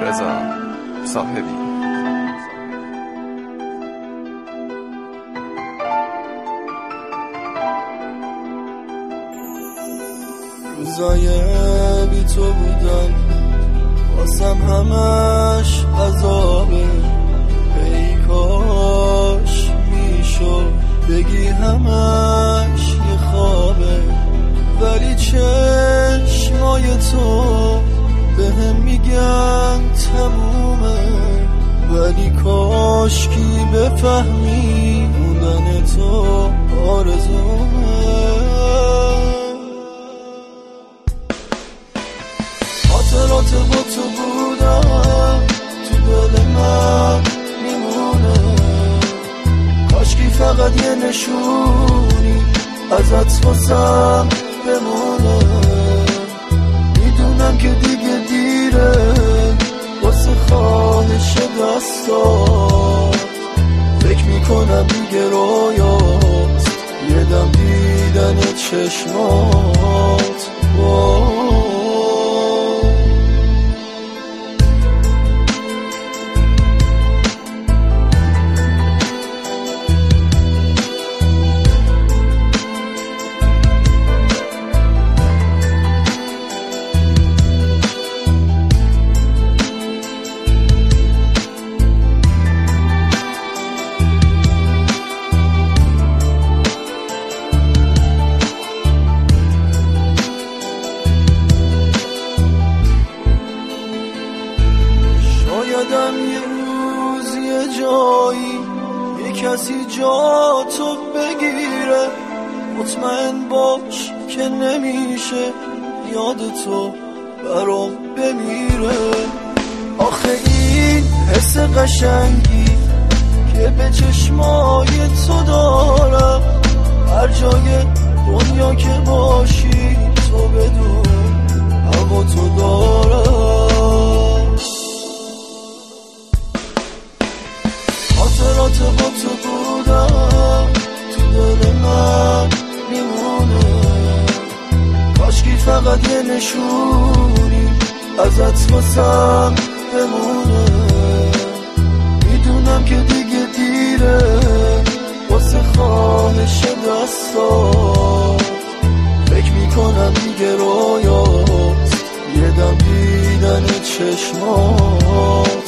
رضا صاحبی. روزای بی تو بودن واسم همش عذابه، ای کاش میشد بگی همش یه خوابه، ولی چشمای تو بهم میگن تمومه، ولی کاش کی بفهمی موندن تو آرزومه. خاطرات با تو بودم تو دل من میمونه، کاشکی فقط یه نشونی ازت واسم بمونه. میدونم که دیگه دیره واسه خواهش دستات، فکر میکنم دیگه رویاست یه دم دیدن چشمات. شایدم یه روز یه جایی یه کسی جا تو بگیره، مطمئن باش که نمیشه یاد تو برام بمیره. آخه این حس قشنگی که به چشمای تو دارم، هر جای دنیا که باشی تو بدون هوا تو دارم. خاطرات با تو بودم تو دل من میمونه، کاشکی فقط یه نشونی ازت واسم بمونه. میدونم که دیگه دیره واسه خواهش دستات، فکر میکنم دیگه رویاست یه دم دیدن چشمات.